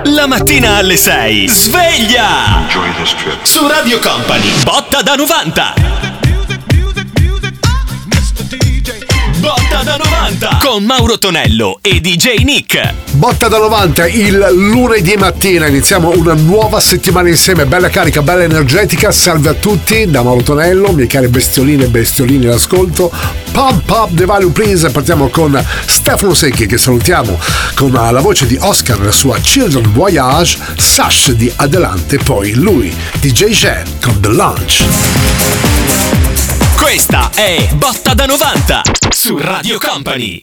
La mattina alle 6. Sveglia! Su Radio Company. Botta da 90. Botta da 90 con Mauro Tonello e DJ Nick. Botta da 90 il lunedì mattina, iniziamo una nuova settimana insieme, bella carica, bella energetica. Salve a tutti da Mauro Tonello, miei cari bestioline e bestiolini all'ascolto. Pump up the volume please. Partiamo con Stefano Secchi, che salutiamo, con la voce di Oscar, la sua Children Voyage, Sash di Adelante, poi lui, DJ Jen con The Launch. Questa è Botta da 90 su Radio Company.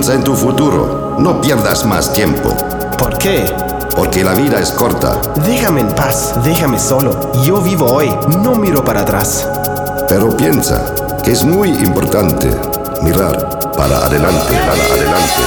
piensa en tu futuro. No pierdas más tiempo. ¿Por qué? Porque la vida es corta. Déjame en paz, déjame solo. Yo vivo hoy, no miro para atrás. Pero piensa que es muy importante mirar para adelante, para adelante.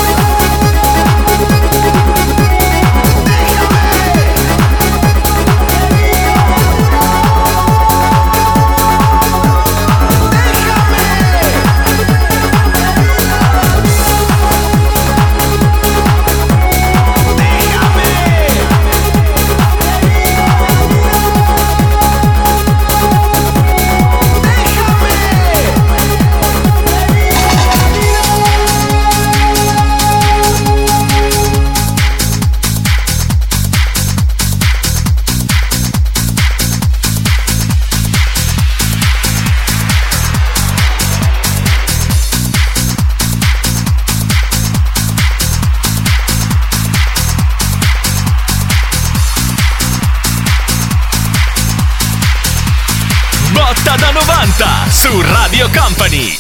Botta da 90 su Radio Company.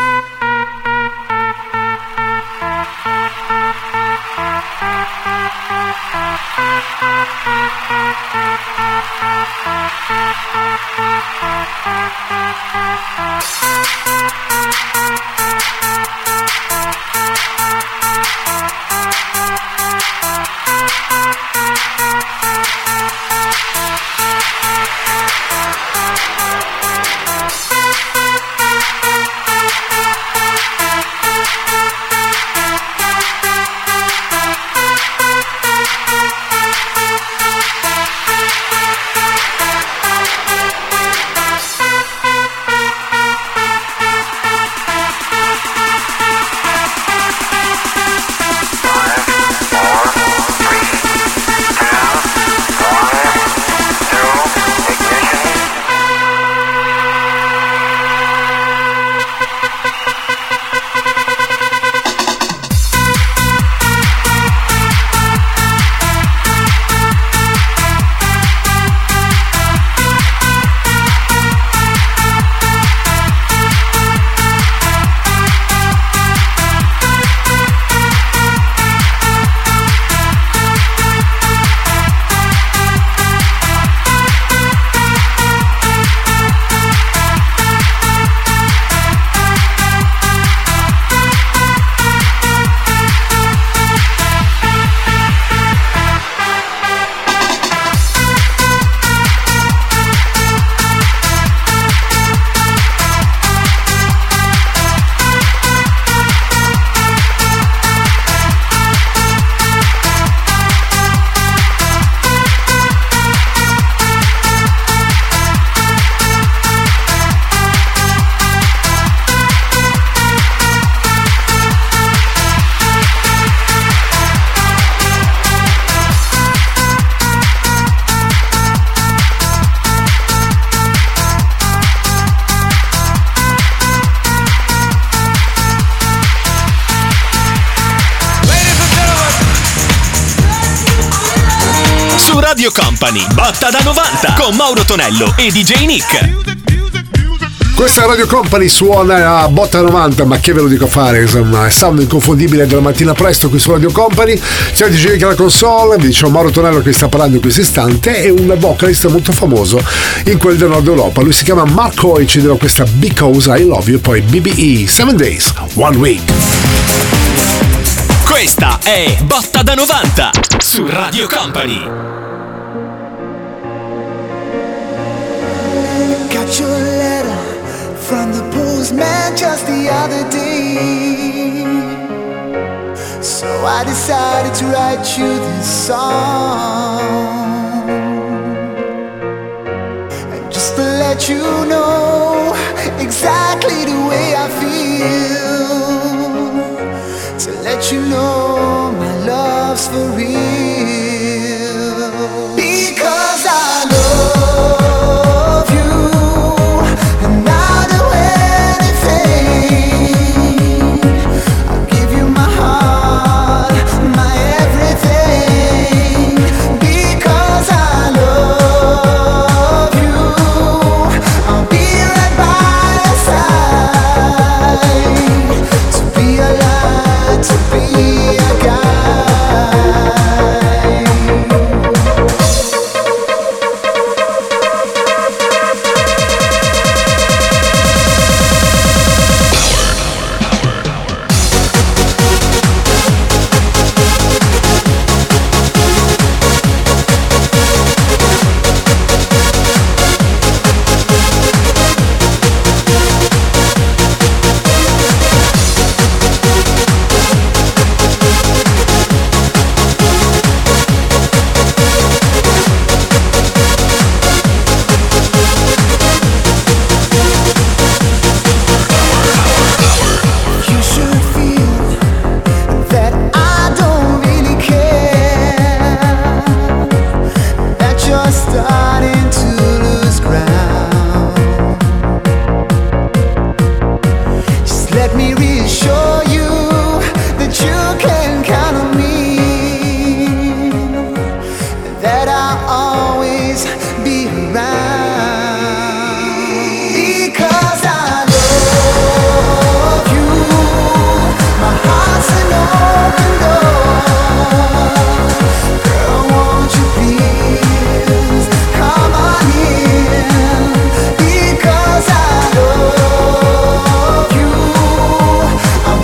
Radio Company, Botta da 90 con Mauro Tonello e DJ Nick. Questa Radio Company suona a Botta 90, ma che ve lo dico a fare, insomma, è sound inconfondibile della mattina presto qui su Radio Company. C'è DJ Nick alla console, vi dicevo Mauro Tonello che sta parlando in questo istante, è un vocalista molto famoso in quel del Nord Europa. Lui si chiama Marco e ci dirà questa Because I Love You, poi BBE, 7 Days, 1 Week. Questa è Botta da 90 su Radio Company. Got your letter from the postman just the other day. So I decided to write you this song. And just to let you know exactly the way I feel, to let you know my love's for real. Because I love you, and I'll do anything. I'll give you my heart, my everything. Because I love you, I'll be right by your side. To be alive let me reassure you that you can count on me, that I'll always be around, because I love you. My heart's an open door. Girl, won't you please come on in, because I love you. I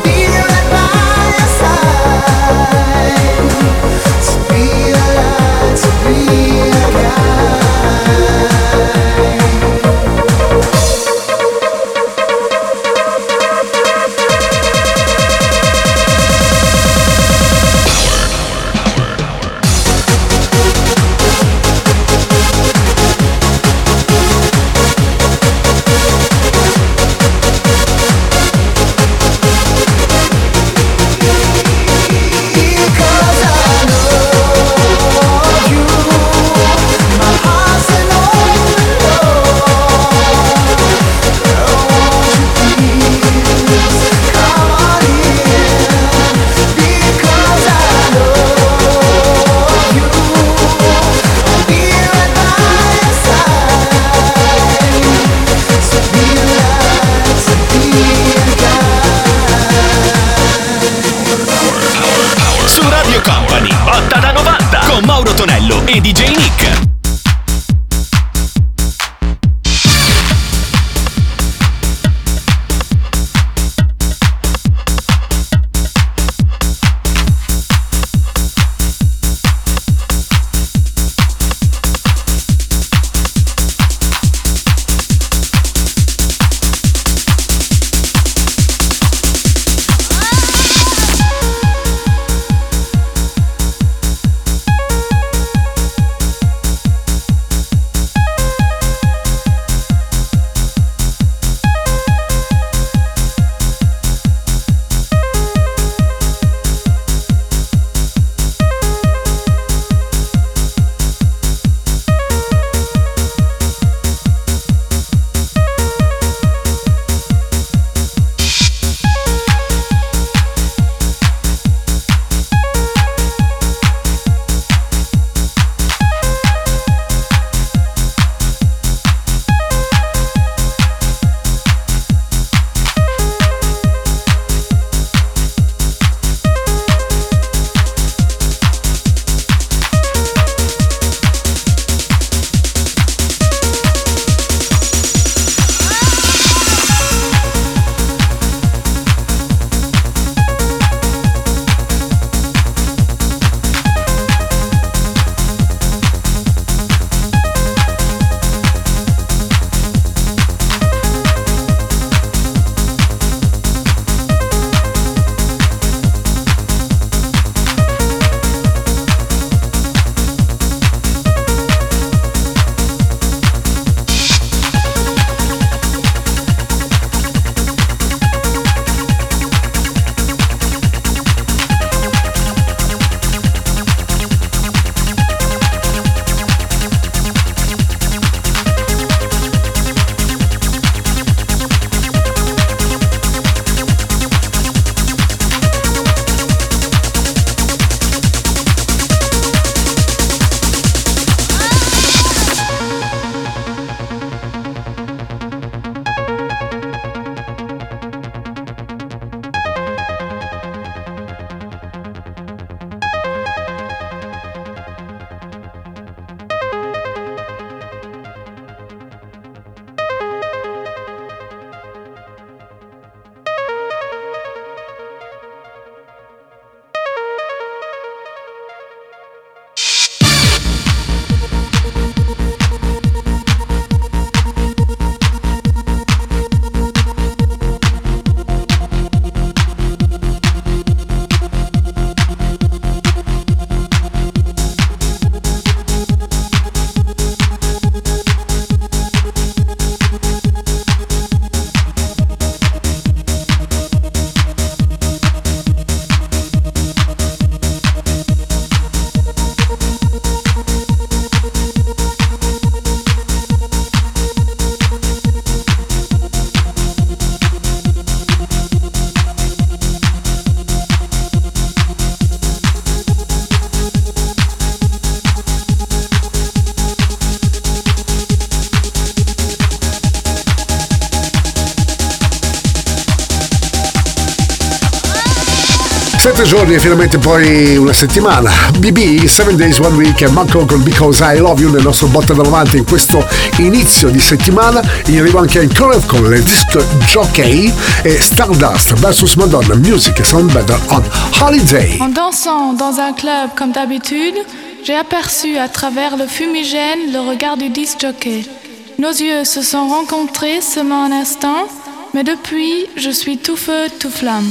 7 giorni e finalmente poi una settimana. BB, 7 Days, 1 Week e Marco con Because I Love You nel nostro botta da 90 in questo inizio di settimana. In arrivo anche ancora con le disco jockey e Stardust vs Madonna, Music Sound Better on Holiday. En dansant dans un club comme d'habitude, j'ai aperçu à travers le fumigène le regard du disc jockey. Nos yeux se sont rencontrés seulement un instant, mais depuis, je suis tout feu, tout flamme.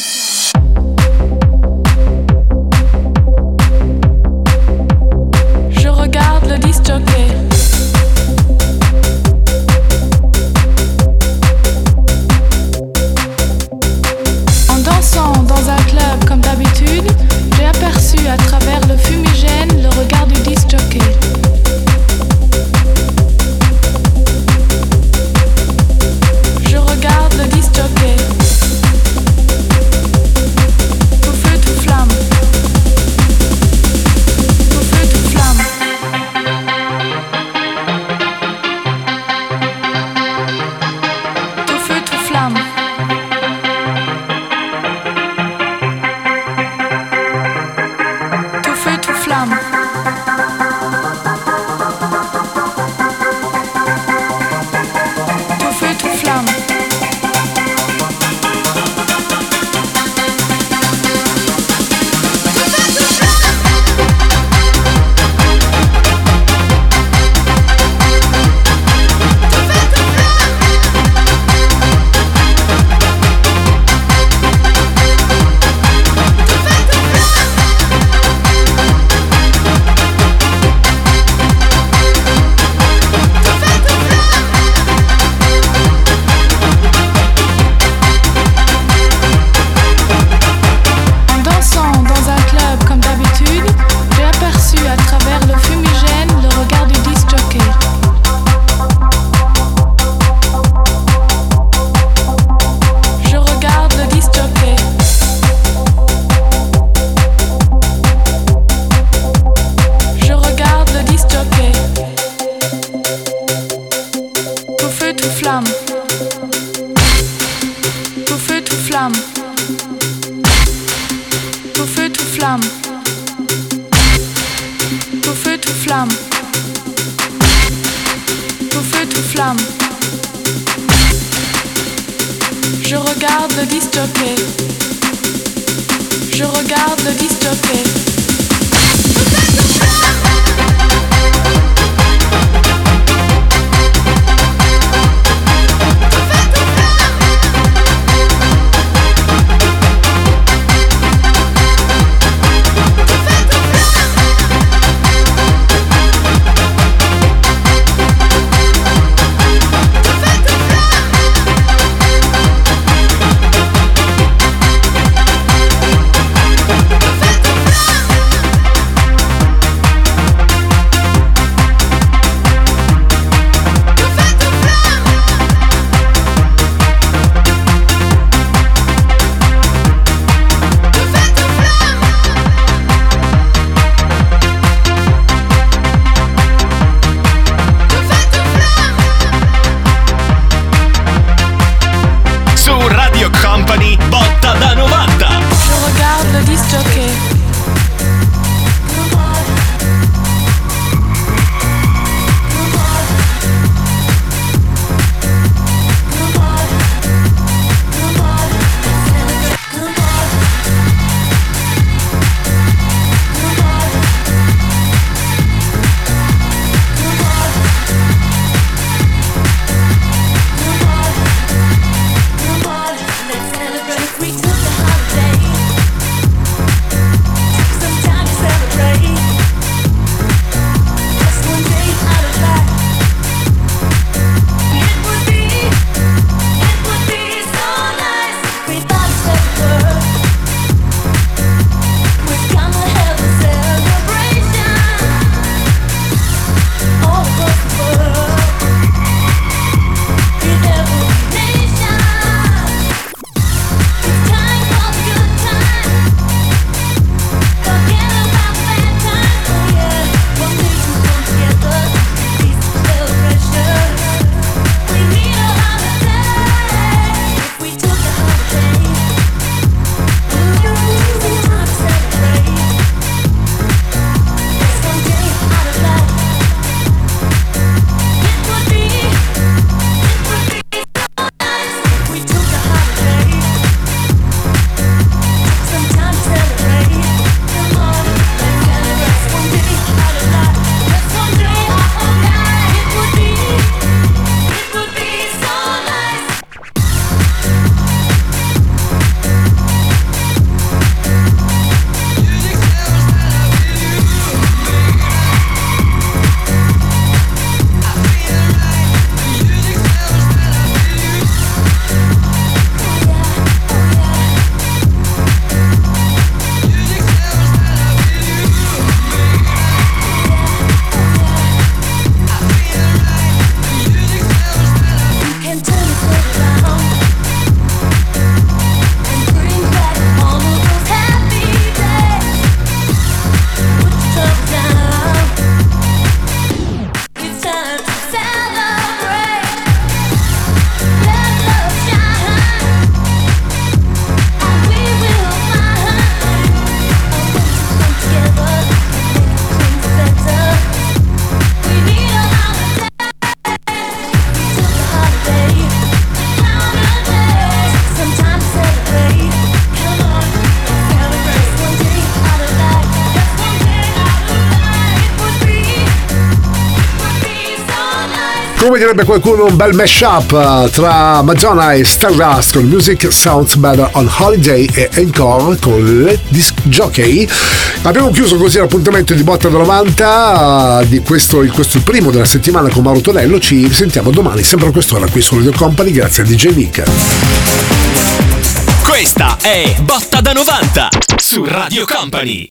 Je regarde le disc jockey. En dansant dans un club comme d'habitude, j'ai aperçu à travers le fumigène le regard du disc jockey. Je regarde le disc jockey. Tout feu, tout flamme. Tout feu, tout flamme. Tout feu, tout flamme. Tout feu, tout flamme. Tout feu, tout flamme. En dansant dans un club comme d'habitude, j'ai aperçu à travers le fumigène le regard du disc jockey. Je regarde le disc jockey. Je regarde le disc jockey. Tout feu, tout flamme. Tout feu, tout flamme. Tout feu, tout flamme. Tout feu, tout flamme. Tout feu, tout flamme. Je regarde le disc jockey. Je regarde le disc jockey. come direbbe qualcuno, un bel mashup tra Madonna e Stardust con Music Sounds Better on Holiday e Encore con le Disc Jockey. Abbiamo chiuso così l'appuntamento di Botta da 90 di questo il primo della settimana con Mauro Tonello. Ci sentiamo domani sempre a quest'ora qui su Radio Company, grazie a DJ Nick. Questa è Botta da 90 su Radio Company.